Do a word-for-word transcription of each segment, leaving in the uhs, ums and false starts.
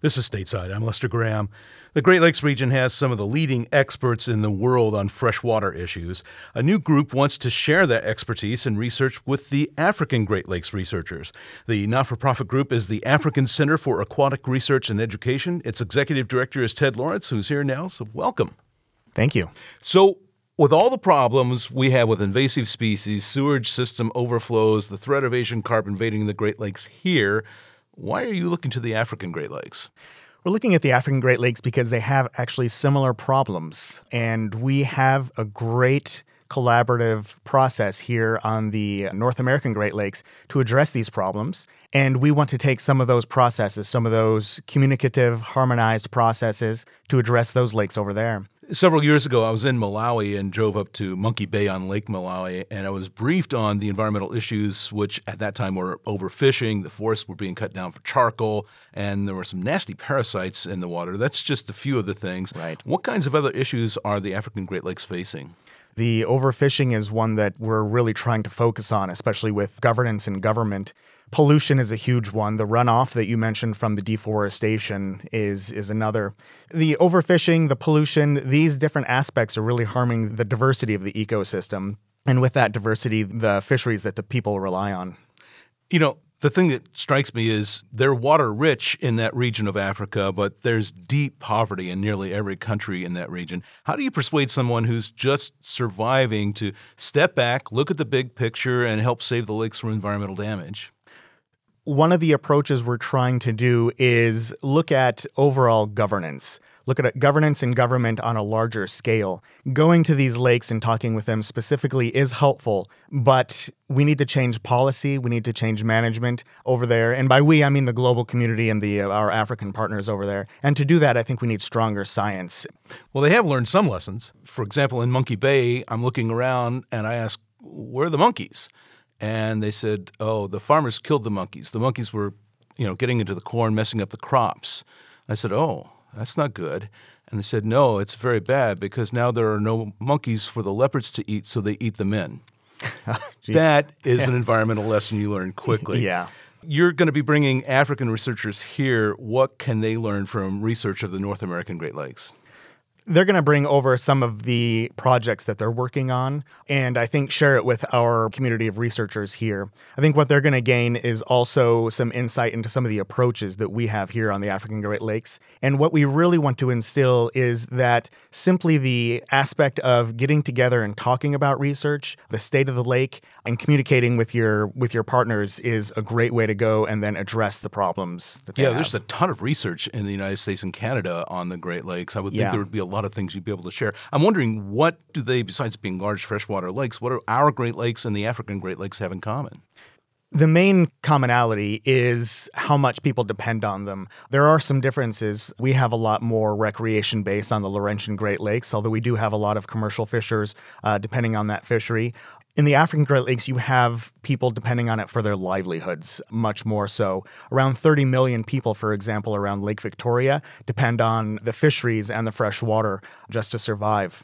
This is Stateside. I'm Lester Graham. The Great Lakes region has some of the leading experts in the world on freshwater issues. A new group wants to share that expertise and research with the African Great Lakes researchers. The not-for-profit group is the African Center for Aquatic Research and Education. Its executive director is Ted Lawrence, who's here now, so welcome. Thank you. So, with all the problems we have with invasive species, sewage system overflows, the threat of Asian carp invading the Great Lakes here, why are you looking to the African Great Lakes? We're looking at the African Great Lakes because they have actually similar problems, and we have a great collaborative process here on the North American Great Lakes to address these problems. And we want to take some of those processes, some of those communicative, harmonized processes to address those lakes over there. Several years ago, I was in Malawi and drove up to Monkey Bay on Lake Malawi, and I was briefed on the environmental issues, which at that time were overfishing, the forests were being cut down for charcoal, and there were some nasty parasites in the water. That's just a few of the things. Right. What kinds of other issues are the African Great Lakes facing? The overfishing is one that we're really trying to focus on, especially with governance and government. Pollution is a huge one. The runoff that you mentioned from the deforestation is is another. The overfishing, the pollution, these different aspects are really harming the diversity of the ecosystem. And with that diversity, the fisheries that the people rely on. You know, the thing that strikes me is they're water rich in that region of Africa, but there's deep poverty in nearly every country in that region. How do you persuade someone who's just surviving to step back, look at the big picture, and help save the lakes from environmental damage? One of the approaches we're trying to do is look at overall governance, look at governance and government on a larger scale. Going to these lakes and talking with them specifically is helpful, but we need to change policy. We need to change management over there. And by we, I mean the global community and the uh, our African partners over there. And to do that, I think we need stronger science. Well, they have learned some lessons. For example, in Monkey Bay, I'm looking around and I ask, where are the monkeys? And they said, oh, the farmers killed the monkeys. The monkeys were, you know, getting into the corn, messing up the crops. I said, oh, that's not good. And they said, no, it's very bad because now there are no monkeys for the leopards to eat, so they eat the men. Oh, that is an environmental lesson you learn quickly. Yeah. You're going to be bringing African researchers here. What can they learn from research of the North American Great Lakes? They're going to bring over some of the projects that they're working on and I think share it with our community of researchers here. I think what they're going to gain is also some insight into some of the approaches that we have here on the African Great Lakes. And what we really want to instill is that simply the aspect of getting together and talking about research, the state of the lake, and communicating with your with your partners is a great way to go and then address the problems that they Yeah, have. there's a ton of research in the United States and Canada on the Great Lakes. I would think Yeah. there would be a lot of things you'd be able to share. I'm wondering, what do they, besides being large freshwater lakes, what do our Great Lakes and the African Great Lakes have in common? The main commonality is how much people depend on them. There are some differences. We have a lot more recreation based on the Laurentian Great Lakes, although we do have a lot of commercial fishers uh, depending on that fishery. In the African Great Lakes, you have people depending on it for their livelihoods, much more so. Around thirty million people, for example, around Lake Victoria depend on the fisheries and the fresh water just to survive.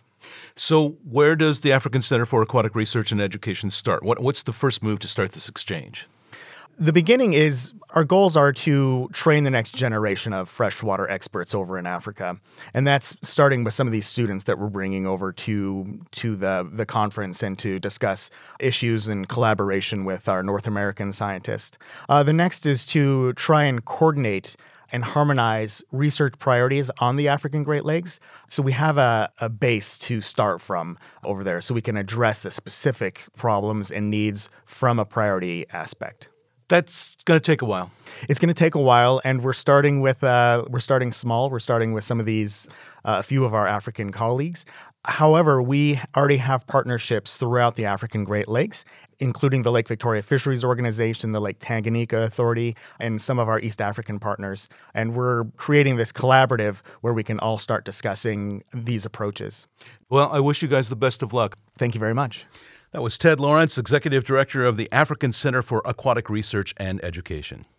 So where does the African Center for Aquatic Research and Education start? What, what's the first move to start this exchange? The beginning is our goals are to train the next generation of freshwater experts over in Africa. And that's starting with some of these students that we're bringing over to to the, the conference and to discuss issues in collaboration with our North American scientists. Uh, the next is to try and coordinate and harmonize research priorities on the African Great Lakes. So we have a, a base to start from over there so we can address the specific problems and needs from a priority aspect. That's going to take a while. It's going to take a while, and we're starting with uh, we're starting small. We're starting with some of these, uh, a few of our African colleagues. However, we already have partnerships throughout the African Great Lakes, including the Lake Victoria Fisheries Organization, the Lake Tanganyika Authority, and some of our East African partners. And we're creating this collaborative where we can all start discussing these approaches. Well, I wish you guys the best of luck. Thank you very much. That was Ted Lawrence, Executive Director of the African Center for Aquatic Research and Education.